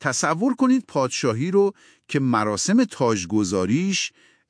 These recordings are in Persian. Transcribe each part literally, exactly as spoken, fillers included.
تصور کنید پادشاهی رو که مراسم تاجگذاریش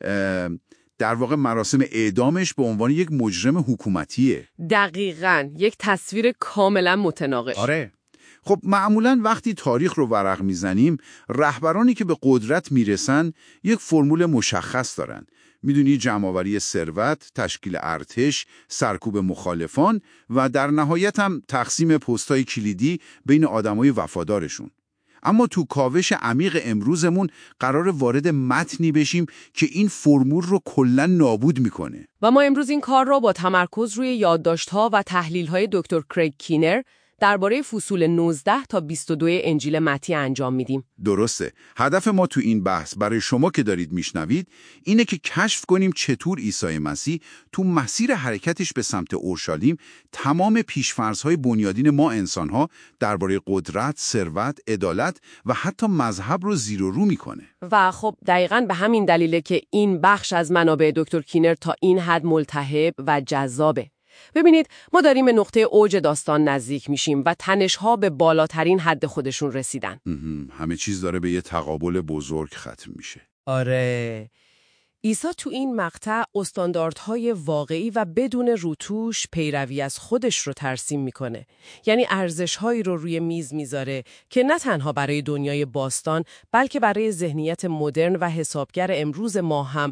در واقع مراسم اعدامش به عنوان یک مجرم حکومتیه. دقیقاً، یک تصویر کاملا متناقض. آره. خب معمولاً وقتی تاریخ رو ورق میزنیم، رهبرانی که به قدرت میرسن یک فرمول مشخص دارن. میدونی جمع‌آوری ثروت، تشکیل ارتش، سرکوب مخالفان و در نهایت هم تقسیم پست‌های کلیدی بین آدمای وفادارشون. اما تو کاوش عمیق امروزمون قرار وارد متنی بشیم که این فرمول رو کلاً نابود میکنه. و ما امروز این کار رو با تمرکز روی یادداشت‌ها و تحلیل‌های دکتر کریگ کینر درباره فصول نوزده تا بیست و دو انجیل متی انجام میدیم. درسته. هدف ما تو این بحث برای شما که دارید میشنوید اینه که کشف کنیم چطور عیسی مسیح تو مسیر حرکتش به سمت اورشلیم تمام پیش‌فرض‌های بنیادین ما انسان‌ها درباره قدرت، ثروت، عدالت و حتی مذهب رو زیر و رو میکنه. و خب دقیقاً به همین دلیله که این بخش از منابع دکتر کینر تا این حد ملتهب و جذابه. ببینید، ما داریم به نقطه اوج داستان نزدیک میشیم و تنش‌ها به بالاترین حد خودشون رسیدن. همه چیز داره به یه تقابل بزرگ ختم میشه. آره. عیسی تو این مقطع استانداردهای واقعی و بدون روتوش پیروی از خودش رو ترسیم میکنه. یعنی ارزش‌هایی رو روی میز میذاره که نه تنها برای دنیای باستان بلکه برای ذهنیت مدرن و حسابگر امروز ما هم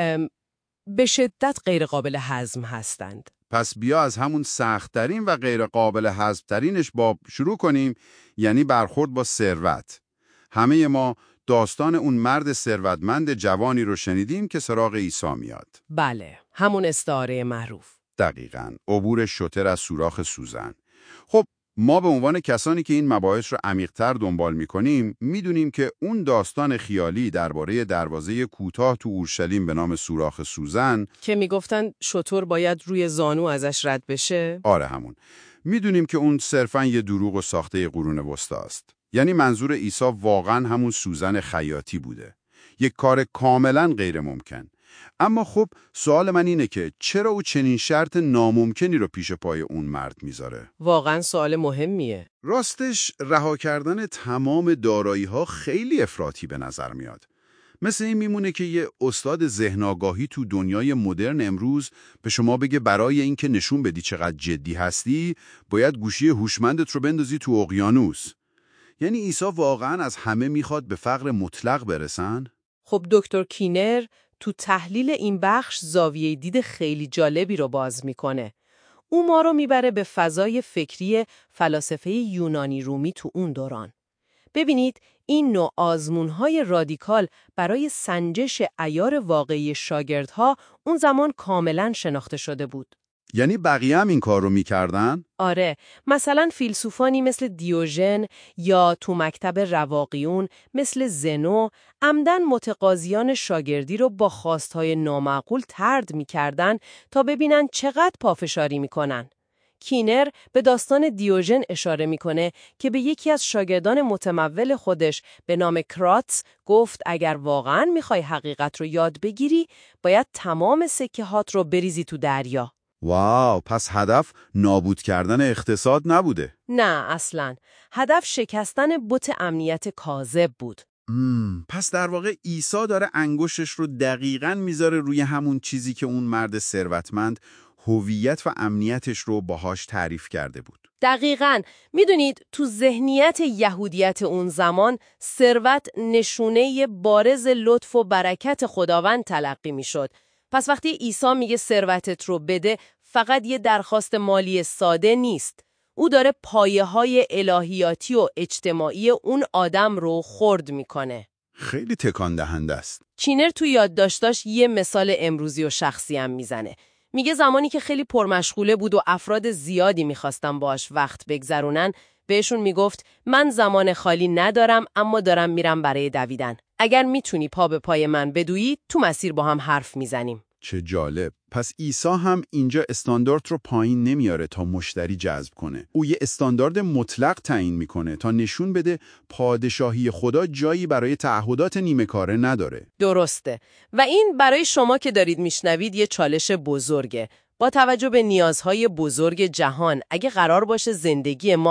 به شدت غیر قابل هضم هستند. پس بیا از همون سخت‌ترین و غیر قابل هضم‌ترینش با شروع کنیم، یعنی برخورد با ثروت. همه ما داستان اون مرد ثروتمند جوانی رو شنیدیم که سراغ عیسی میاد. بله، همون استعاره معروف. دقیقاً، عبور شتر از سوراخ سوزن. خب ما به عنوان کسانی که این مباحث رو عمیق‌تر دنبال می‌کنیم، می‌دونیم که اون داستان خیالی درباره دروازه کوتاه تو اورشلیم به نام سوراخ سوزن که میگفتن شتر باید روی زانو ازش رد بشه. آره همون. می‌دونیم که اون صرفاً یه دروغ و ساخته قرون وسطی است. یعنی منظور عیسی واقعاً همون سوزن خیاطی بوده. یک کار کاملاً غیر ممکن. اما خب سوال من اینه که چرا او چنین شرط ناممکنی رو پیش پای اون مرد میذاره؟ واقعاً سوال مهمیه. راستش رها کردن تمام دارایی‌ها خیلی افراطی به نظر میاد. مثل این میمونه که یه استاد ذهن آگاهی تو دنیای مدرن امروز به شما بگه برای اینکه نشون بدی چقدر جدی هستی، باید گوشی هوشمندت رو بندازی تو اقیانوس. یعنی عیسی واقعاً از همه میخواد به فقر مطلق برسن؟ خب دکتر کینر تو تحلیل این بخش زاویه دید خیلی جالبی رو باز میکنه. او ما رو میبره به فضای فکری فلاسفه یونانی رومی تو اون دوران. ببینید، این نوع آزمون‌های رادیکال برای سنجش عیار واقعی شاگردها اون زمان کاملاً شناخته شده بود. یعنی بقیه هم این کار رو میکردن؟ آره، مثلا فیلسوفانی مثل دیوژن یا تو مکتب رواقیون مثل زنو عمدن متقاضیان شاگردی رو با خواستهای نامعقول طرد میکردن تا ببینن چقدر پافشاری میکنن. کینر به داستان دیوژن اشاره میکنه که به یکی از شاگردان متمول خودش به نام کراتس گفت اگر واقعاً میخوای حقیقت رو یاد بگیری باید تمام سکه هات رو بریزی تو دریا. واو، پس هدف نابود کردن اقتصاد نبوده؟ نه اصلاً. هدف شکستن بت امنیت کاذب بود. مم، پس در واقع عیسی داره انگشتش رو دقیقاً میذاره روی همون چیزی که اون مرد ثروتمند هویت و امنیتش رو باهاش تعریف کرده بود. دقیقاً. میدونید تو ذهنیت یهودیت اون زمان ثروت نشونه بارز لطف و برکت خداوند تلقی میشد. پس وقتی عیسی میگه ثروتت رو بده، فقط یه درخواست مالی ساده نیست. او داره پایه‌های الهیاتی و اجتماعی اون آدم رو خرد میکنه. خیلی تکان دهنده است. کینر تو یادداشتاش یه مثال امروزی و شخصی هم میزنه. میگه زمانی که خیلی پرمشغوله بود و افراد زیادی میخواستن باش وقت بگذرونن، بهشون میگفت من زمان خالی ندارم اما دارم میرم برای دویدن. اگر میتونی پا به پای من بدویی تو مسیر با هم حرف میزنیم. چه جالب. پس عیسی هم اینجا استاندارد رو پایین نمیاره تا مشتری جذب کنه. او یه استاندارد مطلق تعیین میکنه تا نشون بده پادشاهی خدا جایی برای تعهدات نیمه کاره نداره. درسته. و این برای شما که دارید میشنوید یه چالش بزرگه. با توجه به نیازهای بزرگ جهان، اگه قرار باشه زندگی ما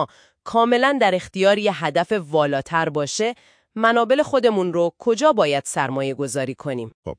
کاملا در اختیار یه هدف والاتر باشه، منابع خودمون رو کجا باید سرمایه گذاری کنیم؟ خب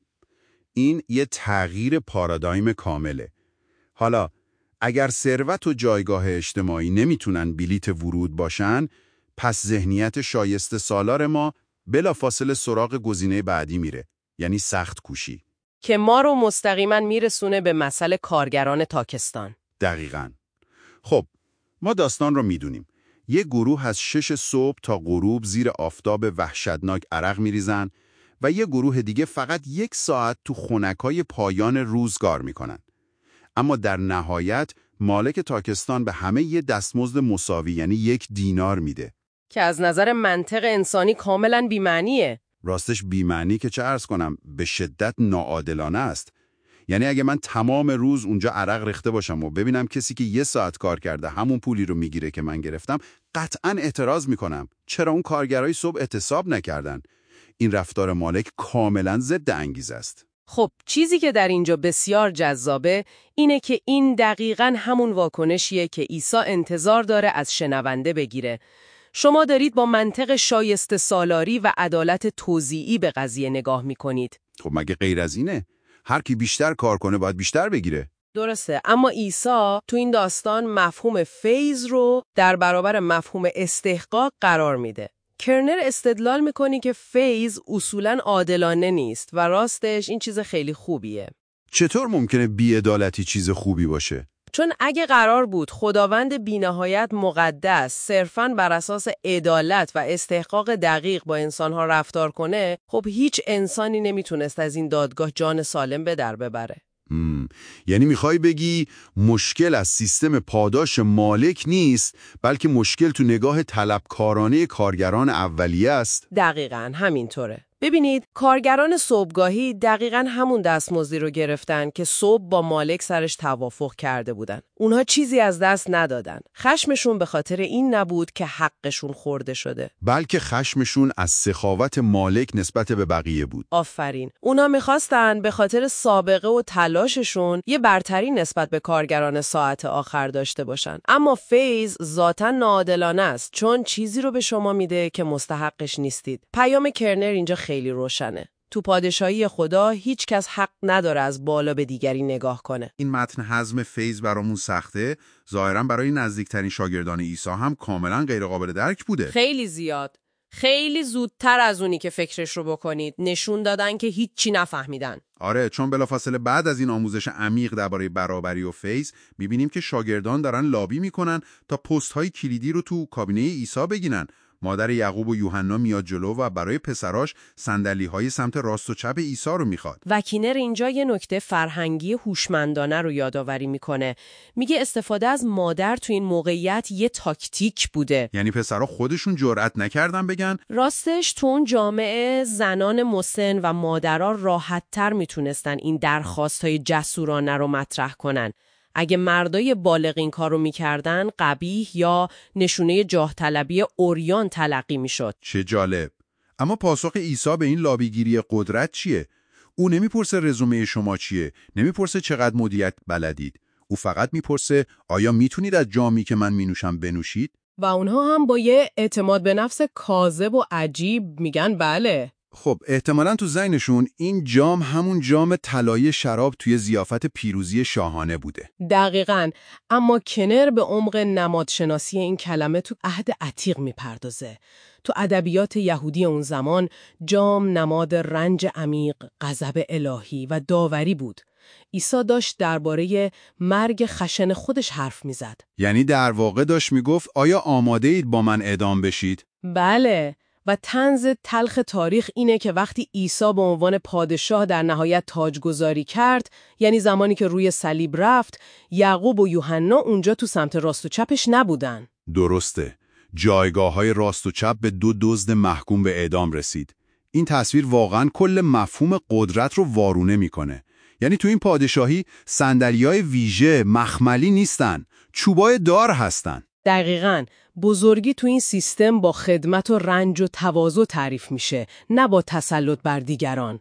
این یه تغییر پارادایم کامله. حالا اگر ثروت و جایگاه اجتماعی نمیتونن بلیت ورود باشن، پس ذهنیت شایسته سالار ما بلافاصله سراغ گزینه بعدی میره، یعنی سخت کوشی، که ما رو مستقیما میرسونه به مسئله کارگران تاکستان. دقیقاً. خب ما داستان رو میدونیم. یه گروه از شش صبح تا غروب زیر آفتاب وحشتناک عرق میریزن و یه گروه دیگه فقط یک ساعت تو خنکای پایان روز کار میکنن. اما در نهایت مالک تاکستان به همه یه دستمزد مساوی، یعنی یک دینار میده، که از نظر منطق انسانی کاملا بی‌معنیه. راستش بی‌معنی که چه عرض کنم، به شدت ناعادلانه است. یعنی اگه من تمام روز اونجا عرق ریخته باشم و ببینم کسی که یه ساعت کار کرده همون پولی رو میگیره که من گرفتم، قطعاً اعتراض میکنم. چرا اون کارگرای صبح اعتصاب نکردن؟ این رفتار مالک کاملاً ضد انگیزه است. خب چیزی که در اینجا بسیار جذابه اینه که این دقیقاً همون واکنشیه که عیسی انتظار داره از شنونده بگیره. شما دارید با منطق شایسته سالاری و عدالت توزیعی به قضیه نگاه میکنید. خب مگه غیر از اینه؟ هر کی بیشتر کار کنه باید بیشتر بگیره. درسته، اما عیسی تو این داستان مفهوم فیض رو در برابر مفهوم استحقاق قرار میده. کرنر استدلال میکنه که فیض اصولاً عادلانه نیست و راستش این چیز خیلی خوبیه. چطور ممکنه بی‌عدالتی چیز خوبی باشه؟ چون اگه قرار بود خداوند بی‌نهایت مقدس صرفاً بر اساس عدالت و استحقاق دقیق با انسانها رفتار کنه، خب هیچ انسانی نمیتونست از این دادگاه جان سالم به در ببره. مم. یعنی میخوای بگی مشکل از سیستم پاداش مالک نیست، بلکه مشکل تو نگاه طلبکارانه کارگران اولیه است؟ دقیقاً همینطوره. ببینید، کارگران صبحگاهی دقیقاً همون دستمزدی رو گرفتن که صبح با مالک سرش توافق کرده بودن. اونها چیزی از دست ندادن. خشمشون به خاطر این نبود که حقشون خورده شده، بلکه خشمشون از سخاوت مالک نسبت به بقیه بود. آفرین. اونا میخواستن به خاطر سابقه و تلاششون یه برتری نسبت به کارگران ساعت آخر داشته باشن. اما فیض ذاتاً ناعادلانه است، چون چیزی رو به شما میده که مستحقش نیستید. پیام کرنر اینجا خیلی روشنه. تو پادشاهی خدا هیچ کس حق نداره از بالا به دیگری نگاه کنه. این متن هضم فیض برامون سخته، ظاهراً برای نزدیکترین شاگردان عیسی هم کاملاً غیر قابل درک بوده. خیلی زیاد. خیلی زودتر از اونی که فکرش رو بکنید نشون دادن که هیچی نفهمیدن. آره، چون بلافاصله بعد از این آموزش عمیق درباره برابری و فیض میبینیم که شاگردان دارن لابی میکنن تا پست‌های کلیدی رو تو کابینه عیسی بگیرن. مادر یعقوب و یوحنا میاد جلو و برای پسراش صندلی‌های سمت راست و چپ عیسی رو میخواد. و کینر اینجا یه نکته فرهنگی هوشمندانه رو یادآوری میکنه. میگه استفاده از مادر تو این موقعیت یه تاکتیک بوده. یعنی پسرا خودشون جرئت نکردن بگن؟ راستش تو اون جامعه زنان مسن و مادرها راحت‌تر میتونستن این درخواست‌های جسورانه رو مطرح کنن. اگه مردای بالغ این کارو میکردن، قبیح یا نشونه جاه طلبی عریان تلقی میشد. چه جالب. اما پاسخ عیسی به این لابیگیری قدرت چیه؟ او نمیپرسه رزومه شما چیه، نمیپرسه چقدر مدیریت بلدید. او فقط میپرسه آیا میتونید از جامی که من مینوشم بنوشید؟ و اونها هم با یه اعتماد به نفس کاذب و عجیب میگن بله. خب احتمالاً تو ذهنشون این جام همون جام طلایی شراب توی ضیافت پیروزی شاهانه بوده. دقیقاً. اما کنر به عمق نمادشناسی این کلمه تو عهد عتیق میپردازه. تو ادبیات یهودی اون زمان جام نماد رنج عمیق، غضب الهی و داوری بود. عیسی داشت درباره مرگ خشن خودش حرف میزد. یعنی در واقع داشت میگفت آیا آماده اید با من اعدام بشید؟ بله. و طنز تلخ تاریخ اینه که وقتی عیسی به عنوان پادشاه در نهایت تاجگذاری کرد، یعنی زمانی که روی صلیب رفت، یعقوب و یوحنا اونجا تو سمت راست و چپش نبودن. درسته. جایگاه‌های راست و چپ به دو دزد محکوم به اعدام رسید. این تصویر واقعاً کل مفهوم قدرت رو وارونه میکنه. یعنی تو این پادشاهی صندلی‌های ویژه مخملی نیستن، چوبای دار هستن. دقیقاً. بزرگی تو این سیستم با خدمت و رنج و تواضع تعریف میشه، نه با تسلط بر دیگران.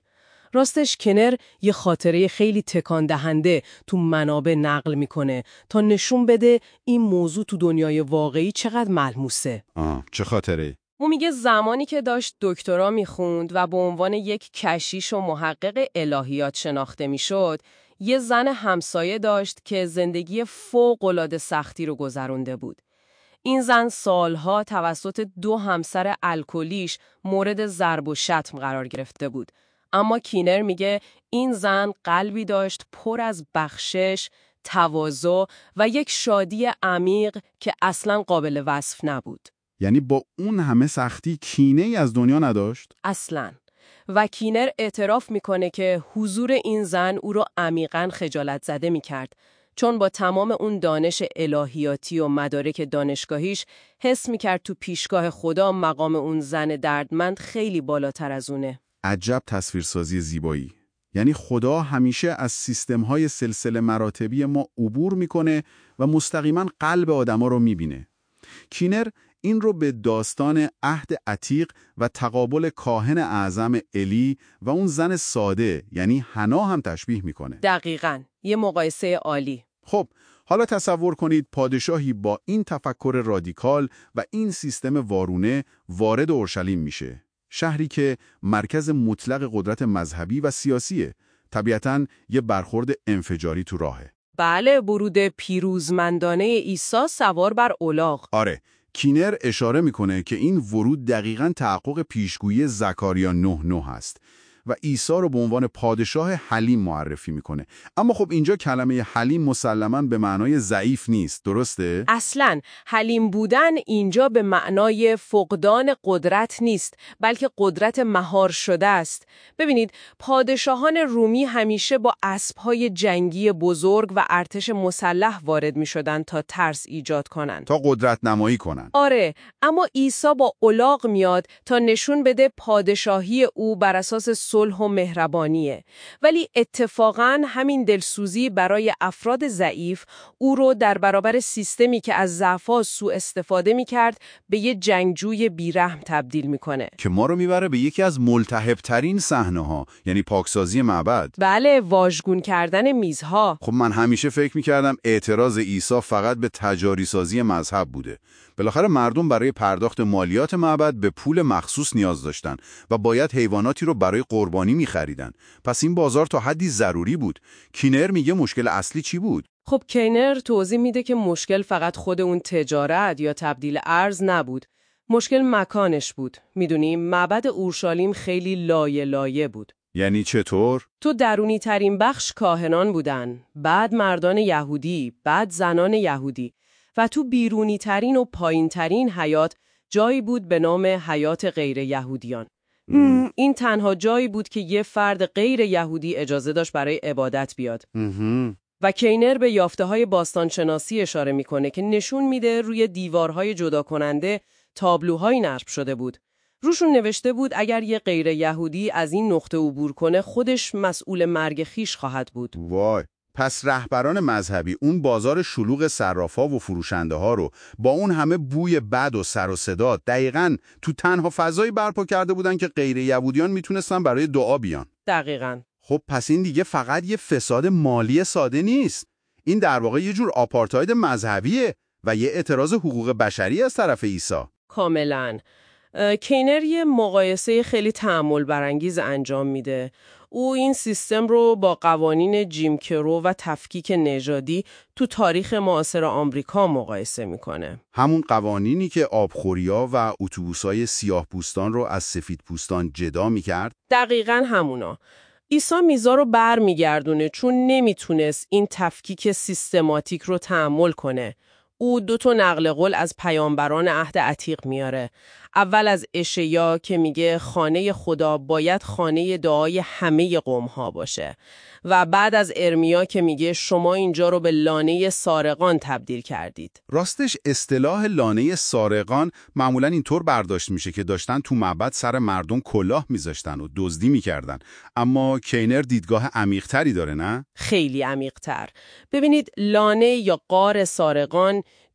راستش کنر یه خاطره خیلی تکان دهنده تو منابع نقل میکنه تا نشون بده این موضوع تو دنیای واقعی چقدر ملموسه. آه، چه خاطره؟ اون میگه زمانی که داشت دکترا میخوند و به عنوان یک کشیش و محقق الهیات شناخته میشد، یه زن همسایه داشت که زندگی فوق‌العاده سختی رو گذرونده بود. این زن سالها توسط دو همسر الکلیش مورد ضرب و شتم قرار گرفته بود. اما کینر میگه این زن قلبی داشت پر از بخشش، تواضع و یک شادی عمیق که اصلاً قابل وصف نبود. یعنی با اون همه سختی کینه ای از دنیا نداشت؟ اصلاً. و کینر اعتراف میکنه که حضور این زن او رو عمیقاً خجالت زده میکرد، چون با تمام اون دانش الهیاتی و مدارک دانشگاهیش حس میکرد تو پیشگاه خدا مقام اون زن دردمند خیلی بالاتر از اونه. عجب تصویرسازی زیبایی. یعنی خدا همیشه از سیستم‌های سلسله مراتبی ما عبور میکنه و مستقیما قلب آدما رو میبینه. کینر این رو به داستان عهد عتیق و تقابل کاهن اعظم الی و اون زن ساده یعنی حنا هم تشبیه میکنه. دقیقاً. یه مقایسه عالی. خب حالا تصور کنید پادشاهی با این تفکر رادیکال و این سیستم وارونه وارد اورشلیم میشه. شهری که مرکز مطلق قدرت مذهبی و سیاسیه. طبیعتاً یه برخورد انفجاری تو راهه. بله، ورود پیروزمندانه عیسی سوار بر الاغ. آره، کینر اشاره میکنه که این ورود دقیقاً تحقق پیشگویی زکریا نه نه هست و عیسی رو به عنوان پادشاه حلیم معرفی میکنه. اما خب اینجا کلمه حلیم مسلماً به معنای ضعیف نیست، درسته؟ اصلاً حلیم بودن اینجا به معنای فقدان قدرت نیست، بلکه قدرت مهار شده است. ببینید، پادشاهان رومی همیشه با اسب‌های جنگی بزرگ و ارتش مسلح وارد می‌شدند تا ترس ایجاد کنند، تا قدرت نمایی کنند. آره، اما عیسی با الاغ میاد تا نشون بده پادشاهی او بر اساس صلح و مهربانیه. ولی اتفاقاً همین دلسوزی برای افراد ضعیف او رو در برابر سیستمی که از ضعفا سوء استفاده میکرد به یه جنگجوی بیرحم تبدیل میکنه که ما رو میبره به یکی از ملتهب‌ترین صحنه‌ها، یعنی پاکسازی معبد. بله، واژگون کردن میزها. خب من همیشه فکر میکردم اعتراض عیسی فقط به تجاری سازی مذهب بوده. بالاخره مردم برای پرداخت مالیات معبد به پول مخصوص نیاز داشتن و باید حیواناتی رو برای قربانی می‌خریدن. پس این بازار تا حدی ضروری بود. کینر میگه مشکل اصلی چی بود؟ خب کینر توضیح میده که مشکل فقط خود اون تجارت یا تبدیل ارز نبود. مشکل مکانش بود. میدونیم معبد اورشلیم خیلی لایه لایه بود. یعنی چطور؟ تو درونی ترین بخش کاهنان بودن، بعد مردان یهودی، بعد زنان یهودی و تو بیرونی ترین و پایین ترین حیات جایی بود به نام حیات غیر یهودیان. این تنها جایی بود که یه فرد غیر یهودی اجازه داشت برای عبادت بیاد. و کینر به یافته‌های باستانشناسی اشاره میکنه که نشون میده روی دیوارهای جدا کننده تابلوهایی نصب شده بود. روشون نوشته بود اگر یه غیر یهودی از این نقطه عبور کنه خودش مسئول مرگ خیش خواهد بود. وای، پس رهبران مذهبی اون بازار شلوغ صرافا و فروشنده ها رو با اون همه بوی بد و سر و صدا دقیقاً تو تنها فضایی برپا کرده بودن که غیر یهودیان میتونستن برای دعا بیان. دقیقاً. خب پس این دیگه فقط یه فساد مالی ساده نیست. این در واقع یه جور آپارتاید مذهبیه و یه اعتراض حقوق بشری از طرف عیسی. کاملاً. کینر یه مقایسه خیلی تأمل برانگیز انجام میده. او این سیستم رو با قوانین جیم کرو و تفکیک نژادی تو تاریخ معاصر آمریکا مقایسه میکنه. همون قوانینی که آبخوریا و اتوبوسای سیاه پوستان رو از سفید پوستان جدا میکرد؟ دقیقاً همونا. عیسی میزا رو بر میگردونه چون نمیتونست این تفکیک سیستماتیک رو تحمل کنه. او دو تا نقل قول از پیامبران عهد عتیق میاره. اول از اشعیا که میگه خانه خدا باید خانه دعای همه قوم‌ها باشه و بعد از ارمیا که میگه شما اینجا رو به لانه سارقان تبدیل کردید. راستش اصطلاح لانه سارقان معمولاً اینطور برداشت میشه که داشتن تو معبد سر مردم کلاه میذاشتن و دزدی میکردن. اما کینر دیدگاه عمیق‌تری داره، نه؟ خیلی عمیق‌تر. ببینید، لانه یا غار سارقان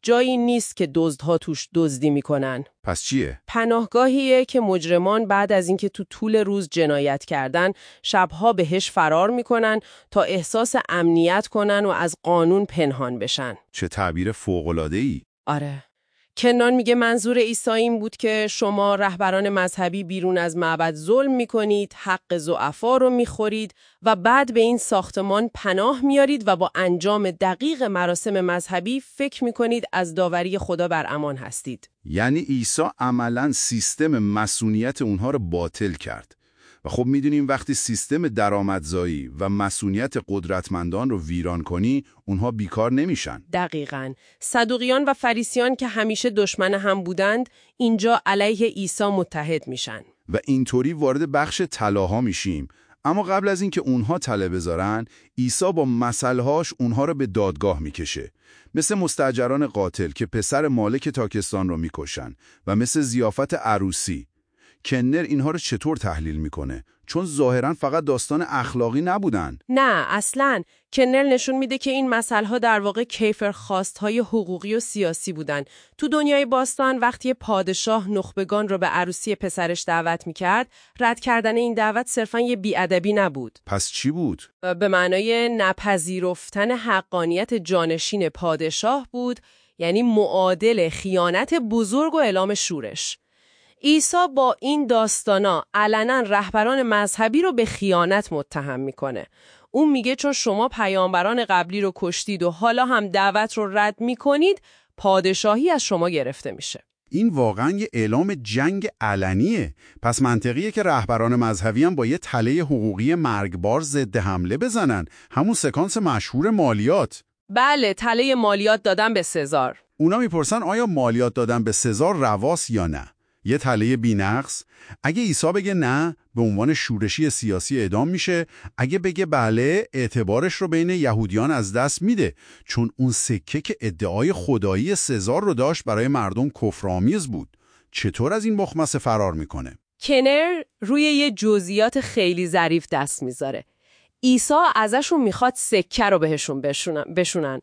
جایی نیست که دزدها توش دزدی میکنن. پس چیه؟ پناهگاهیه که مجرمان بعد از اینکه تو طول روز جنایت کردن، شبها بهش فرار میکنن تا احساس امنیت کنن و از قانون پنهان بشن. چه تعبیر فوق‌العاده‌ای. آره. کنان میگه منظور عیسی این بود که شما رهبران مذهبی بیرون از معبد ظلم میکنید، حق ضعفا رو میخورید و بعد به این ساختمان پناه میارید و با انجام دقیق مراسم مذهبی فکر میکنید از داوری خدا بر امان هستید. یعنی عیسی عملاً سیستم مسئولیت اونها رو باطل کرد. و خب میدونیم وقتی سیستم درآمدزایی و مسئولیت قدرتمندان رو ویران کنی، اونها بیکار نمیشن. دقیقاً. صدوقیان و فریسیان که همیشه دشمن هم بودند، اینجا علیه عیسی متحد میشن. و اینطوری وارد بخش طلاها میشیم. اما قبل از اینکه اونها طلا بذارن، عیسی با مثلهاش اونها رو به دادگاه میکشه. مثل مستاجران قاتل که پسر مالک تاکستان رو میکشن و مثل ضیافت عروسی. کنر اینها رو چطور تحلیل میکنه؟ چون ظاهراً فقط داستان اخلاقی نبودن. نه، اصلاً. کنر نشون میده که این مسائل‌ها در واقع کیفرخواست‌های حقوقی و سیاسی بودن. تو دنیای باستان وقتی پادشاه نخبگان رو به عروسی پسرش دعوت میکرد، رد کردن این دعوت صرفاً یه بی‌ادبی نبود. پس چی بود؟ به معنای نپذیرفتن حقانیت جانشین پادشاه بود، یعنی معادل خیانت بزرگ و اعلام شورش. عیسی با این داستانا علنا رهبران مذهبی رو به خیانت متهم میکنه. اون میگه چون شما پیامبران قبلی رو کشتید و حالا هم دعوت رو رد میکنید، پادشاهی از شما گرفته میشه. این واقعا یه اعلام جنگ علنیه. پس منطقیه که رهبران مذهبی هم با یه تله حقوقی مرگبار ضد حمله بزنن. همون سکانس مشهور مالیات. بله، تله مالیات دادن به سزار. اونا میپرسن آیا مالیات دادن به سزار رواست یا نه؟ یه تله بی‌نقص؟ اگه عیسی بگه نه، به عنوان شورشی سیاسی اعدام میشه. اگه بگه بله، اعتبارش رو بین یهودیان از دست میده، چون اون سکه که ادعای خدایی سزار رو داشت برای مردم کفرآمیز بود. چطور از این مخمسه فرار میکنه؟ کنر روی یه جزئیات خیلی ظریف دست میذاره. عیسی ازشون میخواد سکه رو بهشون بشونن, بشونن.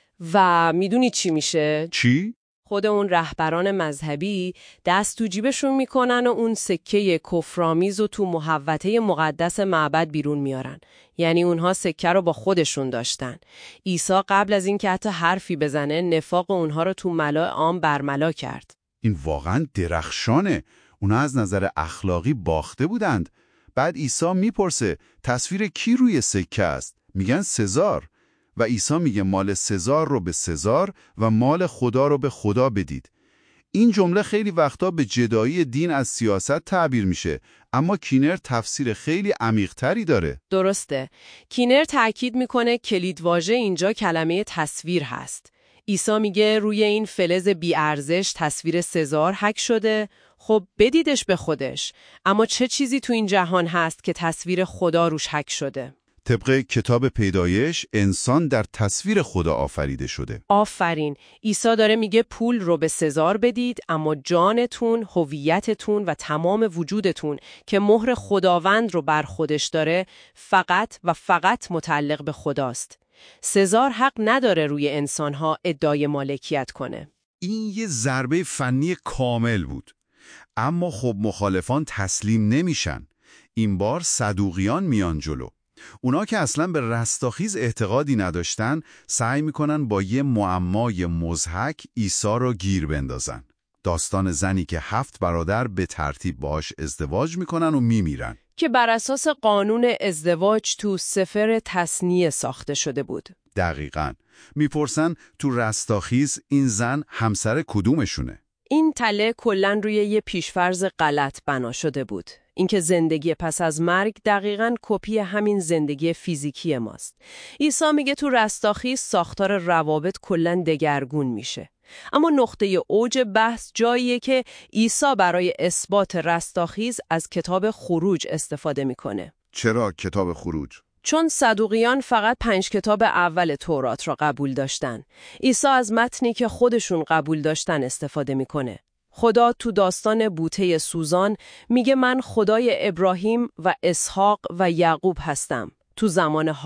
و میدونی چی میشه؟ چی؟ خود اون رهبران مذهبی دست تو جیبشون میکنن و اون سکه کفرآمیز رو تو محوطه مقدس معبد بیرون میارن. یعنی اونها سکه رو با خودشون داشتن. عیسی قبل از این که حتی حرفی بزنه، نفاق اونها رو تو ملأ عام برملا کرد. این واقعا درخشانه. اونا از نظر اخلاقی باخته بودند. بعد عیسی میپرسه تصویر کی روی سکه است؟ میگن سزار. و عیسی میگه مال سزار رو به سزار و مال خدا رو به خدا بدید. این جمله خیلی وقتا به جدایی دین از سیاست تعبیر میشه، اما کینر تفسیر خیلی عمیق‌تری داره. درسته. کینر تأکید میکنه کلیدواژه اینجا کلمه تصویر هست. عیسی میگه روی این فلز بی‌ارزش تصویر سزار حک شده. خب بدیدش به خودش. اما چه چیزی تو این جهان هست که تصویر خدا روش حک شده؟ طبق کتاب پیدایش، انسان در تصویر خدا آفریده شده. آفرین. عیسی داره میگه پول رو به سزار بدید، اما جانتون، هویتتون و تمام وجودتون که مهر خداوند رو بر خودش داره، فقط و فقط متعلق به خداست. سزار حق نداره روی انسانها ادعای مالکیت کنه. این یه ضربه فنی کامل بود. اما خب مخالفان تسلیم نمیشن. این بار صدوقیان میان جلو. اونا که اصلا به رستاخیز اعتقادی نداشتن، سعی میکنن با یه معمای مضحک عیسی رو گیر بندازن. داستان زنی که هفت برادر به ترتیب باهاش ازدواج میکنن و میمیرن. که بر اساس قانون ازدواج تو سفر تثنیه ساخته شده بود. دقیقاً. میپرسن تو رستاخیز این زن همسر کدومشونه؟ این تله کلاً روی یه پیشفرض غلط بنا شده بود. اینکه زندگی پس از مرگ دقیقاً کپی همین زندگی فیزیکی ماست. عیسی میگه تو رستاخیز ساختار روابط کلاً دگرگون میشه. اما نقطه اوج بحث جاییه که عیسی برای اثبات رستاخیز از کتاب خروج استفاده میکنه. چرا کتاب خروج؟ چون صدوقیان فقط پنج کتاب اول تورات را قبول داشتن. عیسی از متنی که خودشون قبول داشتن استفاده میکنه. خدا تو داستان بوته سوزان میگه من خدای ابراهیم و اسحاق و یعقوب هستم تو زمان حال.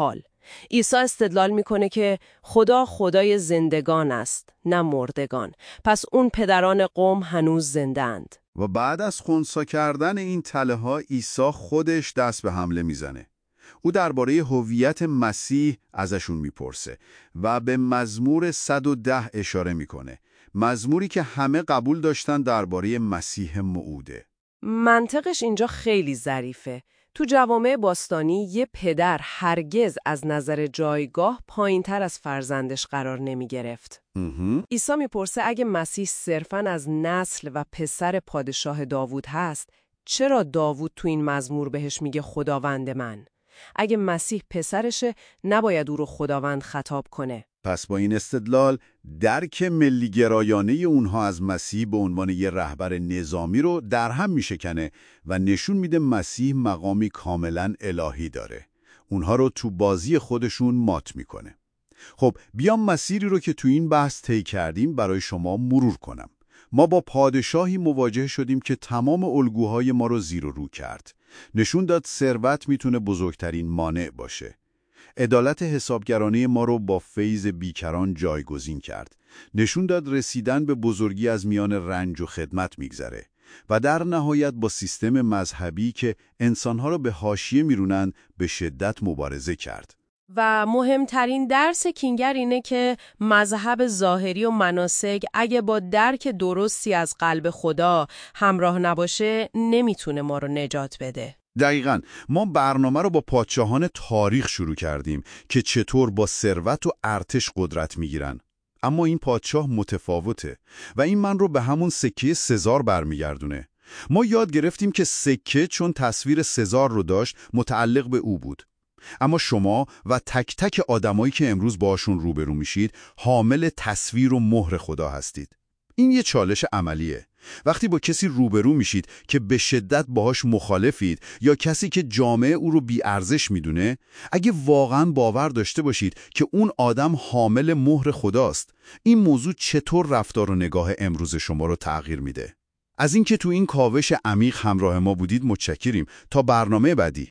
عیسی استدلال میکنه که خدا خدای زندگان است، نه مردگان. پس اون پدران قوم هنوز زنده‌اند. و بعد از خنثی کردن این تله ها عیسی خودش دست به حمله میزنه. او درباره هویت مسیح ازشون میپرسه و به مزمور صد و ده اشاره میکنه. مزموری که همه قبول داشتن درباره مسیح موعوده. منطقش اینجا خیلی ظریفه. تو جوامع باستانی یه پدر هرگز از نظر جایگاه پایین‌تر از فرزندش قرار نمی گرفت. عیسی میپرسه اگه مسیح صرفاً از نسل و پسر پادشاه داوود هست، چرا داوود تو این مزمور بهش میگه خداوند من؟ اگه مسیح پسرشه، نباید او رو خداوند خطاب کنه. پس با این استدلال درک ملی‌گرایانه اونها از مسیح به عنوان یه رهبر نظامی رو در هم میشکنه و نشون میده مسیح مقامی کاملا الهی داره. اونها رو تو بازی خودشون مات میکنه. خب بیام مسیری رو که تو این بحث طی کردیم برای شما مرور کنم. ما با پادشاهی مواجه شدیم که تمام الگوهای ما رو زیر و رو کرد. نشون داد ثروت میتونه بزرگترین مانع باشه. عدالت حسابگرانه ما رو با فیض بیکران جایگزین کرد. نشون داد رسیدن به بزرگی از میان رنج و خدمت میگذره. و در نهایت با سیستم مذهبی که انسانها رو به حاشیه میرونن به شدت مبارزه کرد. و مهمترین درس کینگر اینه که مذهب ظاهری و مناسک اگه با درک درستی از قلب خدا همراه نباشه نمیتونه ما رو نجات بده. دقیقاً. ما برنامه رو با پادشاهان تاریخ شروع کردیم که چطور با ثروت و ارتش قدرت میگیرن. اما این پادشاه متفاوته و این من رو به همون سکه سزار برمیگردونه. ما یاد گرفتیم که سکه چون تصویر سزار رو داشت متعلق به او بود. اما شما و تک تک آدمایی که امروز باشون روبرو میشید حامل تصویر و مهر خدا هستید. این یه چالش عملیه. وقتی با کسی روبرو میشید که به شدت باهاش مخالفید یا کسی که جامعه او رو بی‌ارزش میدونه، اگه واقعاً باور داشته باشید که اون آدم حامل مهر خداست، این موضوع چطور رفتار و نگاه امروز شما رو تغییر میده؟ از اینکه تو این کاوش عمیق همراه ما بودید متشکریم. تا برنامه بعدی.